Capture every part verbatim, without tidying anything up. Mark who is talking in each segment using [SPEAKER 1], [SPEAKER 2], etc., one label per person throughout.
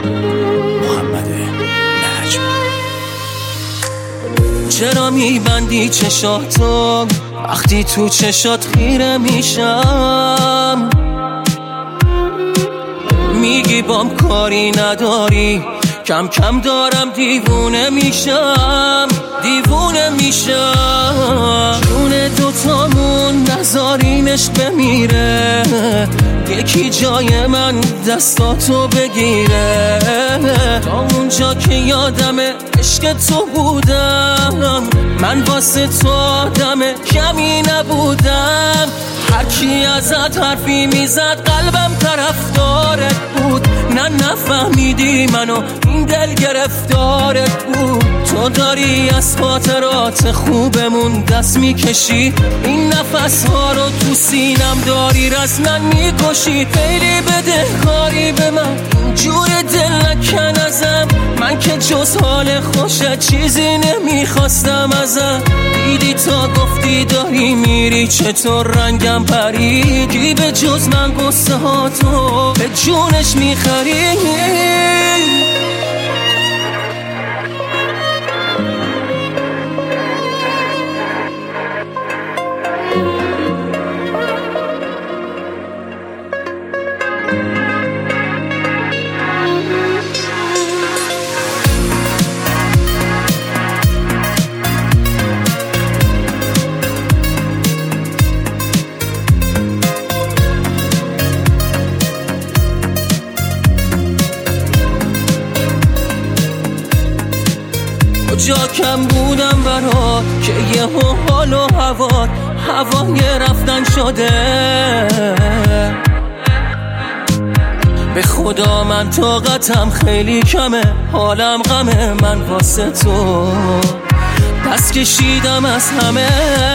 [SPEAKER 1] محمد نجم.
[SPEAKER 2] چرا میبندی چشاتو وقتی تو چشات خیره میشم؟ میگی بام کاری نداری، کم کم دارم دیوونه میشم، دیوونه میشم. جون دوتامون نذارینش بمیره، یکی جای من دستاتو بگیره. تا اونجا که یادمه عشق تو بودم، من واسه تو آدم کمی نبودم. هرکی ازت حرفی میزد قلبم طرفدارت بود، نه نفهمیدی منو این دل گرفتارت بود. تو داری از خاطرات خوبمون دست میکشی، این نفس ها رو تو سینم داری رسما میکشی. خیلی بدهکاری به من اینجور دل نکن ازم، من که جز حال خوشت چیزی نمیخواستم ازم. دیدی تا گفتی داری میری چطور رنگم پریدی، به جز من قصه ها تو به جونش میخری. جا کم بودم برات که یه حال و هوات هوای رفتن شده. به خدا من طاقتم خیلی کمه، حالم غمه، من واسه تو دست کشیدم از همه.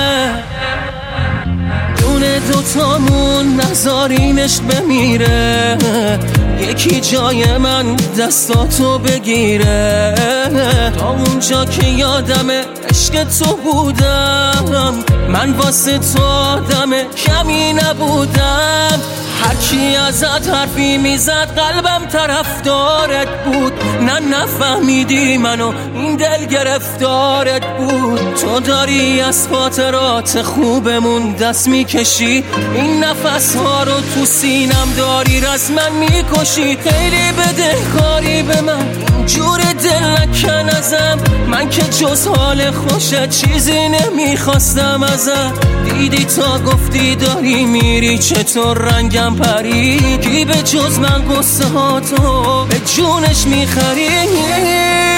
[SPEAKER 2] دونه دوتامون نذارینش بمیره، یکی جای من دستاتو بگیره. تا اونجا که یادمه عشق تو بودم، من واسه تو آدم کمی نبودم. هرکی ازت حرفی میزد قلبم طرفدارت بود، نه نفهمیدی منو این دل گرفتارت بود. تو داری از خاطرات خوبمون دست میکشی، این نفس ها رو تو سینم داری رسما میکشی. خیلی بدهکاری به من اینجور دل نکن ازم، من که جز حال خوشت چیزی نمیخواستم ازم. دیدی تا گفتی داری میری چطور رنگم پریدی، به جز من قصه ها تو به جونش میخری.